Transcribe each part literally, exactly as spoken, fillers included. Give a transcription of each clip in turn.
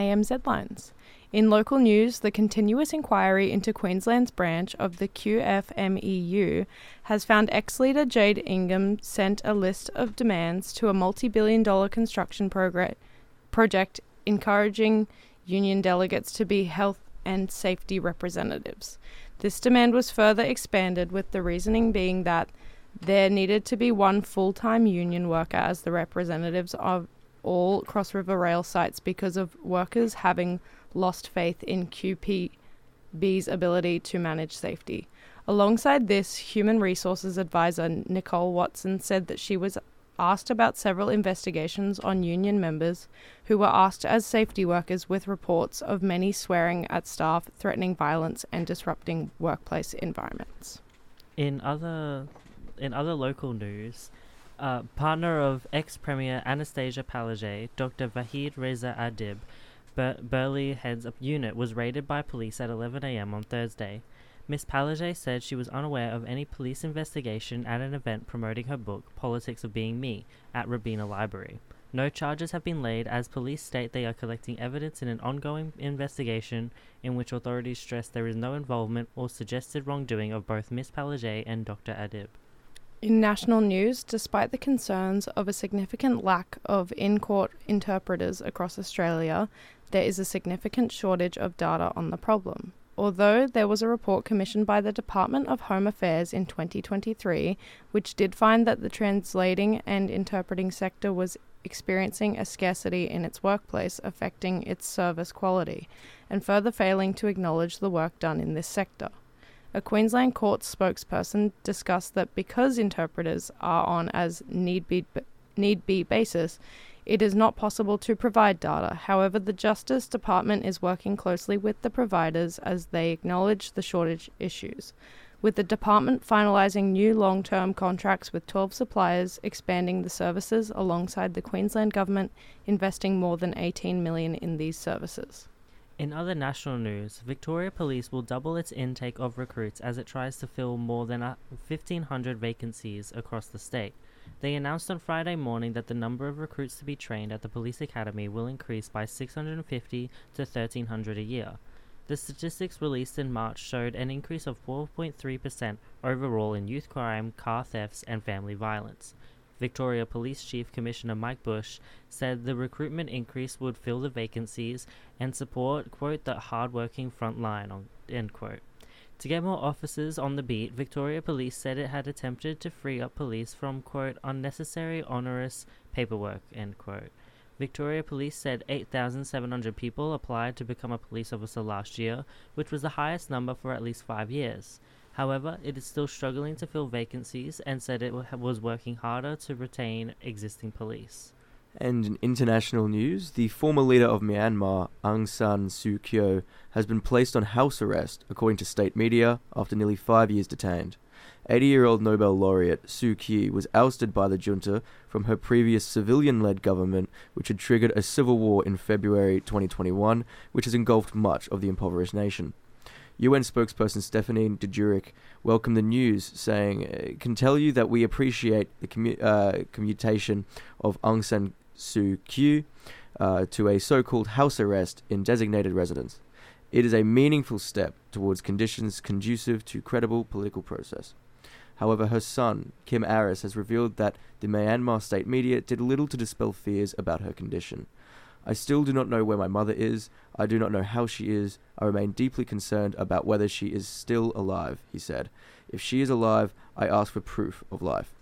A M's headlines. In local news, the continuous inquiry into Queensland's branch of the Q F M E U has found ex-leader Jade Ingham sent a list of demands to a multi-billion dollar construction progr- project encouraging union delegates to be health and safety representatives. This demand was further expanded, with the reasoning being that there needed to be one full-time union worker as the representatives of all Cross River Rail sites because of workers having lost faith in Q P B's ability to manage safety. Alongside this, Human Resources Advisor Nicole Watson said that she was asked about several investigations on union members who were asked as safety workers, with reports of many swearing at staff, threatening violence and disrupting workplace environments. In other in other local news, uh, partner of ex-Premier Anastasia Palaszczuk, Doctor Vahid Reza Adib, Bur- Burleigh Heads Up Unit, was raided by police at eleven a.m. on Thursday. Miss Palaszczuk said she was unaware of any police investigation at an event promoting her book, Politics of Being Me, at Robina Library. No charges have been laid, as police state they are collecting evidence in an ongoing investigation in which authorities stress there is no involvement or suggested wrongdoing of both Miss Palaszczuk and Doctor Adib. In national news, despite the concerns of a significant lack of in-court interpreters across Australia, there is a significant shortage of data on the problem. Although there was a report commissioned by the Department of Home Affairs in twenty twenty-three, which did find that the translating and interpreting sector was experiencing a scarcity in its workplace, affecting its service quality, and further failing to acknowledge the work done in this sector. A Queensland court spokesperson discussed that because interpreters are on as need-be, need-be basis, it is not possible to provide data. However, the Justice Department is working closely with the providers as they acknowledge the shortage issues, with the department finalising new long-term contracts with twelve suppliers, expanding the services alongside the Queensland Government investing more than eighteen million dollars in these services. In other national news, Victoria Police will double its intake of recruits as it tries to fill more than fifteen hundred vacancies across the state. They announced on Friday morning that the number of recruits to be trained at the police academy will increase by six hundred fifty to thirteen hundred a year. The statistics released in March showed an increase of four point three percent overall in youth crime, car thefts, and family violence. Victoria Police Chief Commissioner Mike Bush said the recruitment increase would fill the vacancies and support, quote, the hard-working front line, end quote. To get more officers on the beat, Victoria Police said it had attempted to free up police from, quote, unnecessary onerous paperwork, end quote. Victoria Police said eight thousand seven hundred people applied to become a police officer last year, which was the highest number for at least five years. However, it is still struggling to fill vacancies and said it w- was working harder to retain existing police. And in international news, the former leader of Myanmar, Aung San Suu Kyi, has been placed on house arrest, according to state media, after nearly five years detained. eighty-year-old Nobel laureate Suu Kyi was ousted by the junta from her previous civilian-led government, which had triggered a civil war in February twenty twenty-one, which has engulfed much of the impoverished nation. U N spokesperson Stephanie Dujarric welcomed the news, saying, "Can tell you that we appreciate the commu- uh, commutation of Aung San Suu Kyi uh, to a so-called house arrest in designated residence. It is a meaningful step towards conditions conducive to credible political process." However, her son, Kim Aris, has revealed that the Myanmar state media did little to dispel fears about her condition. "I still do not know where my mother is. I do not know how she is. I remain deeply concerned about whether she is still alive," he said. "If she is alive, I ask for proof of life."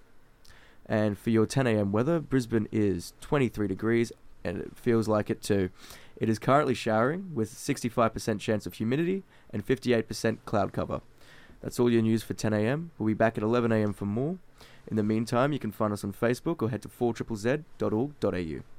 And for your ten a.m. weather, Brisbane is twenty-three degrees, and it feels like it too. It is currently showering with sixty-five percent chance of humidity and fifty-eight percent cloud cover. That's all your news for ten a.m. We'll be back at eleven a.m. for more. In the meantime, you can find us on Facebook or head to four Z Z Z dot org dot a u.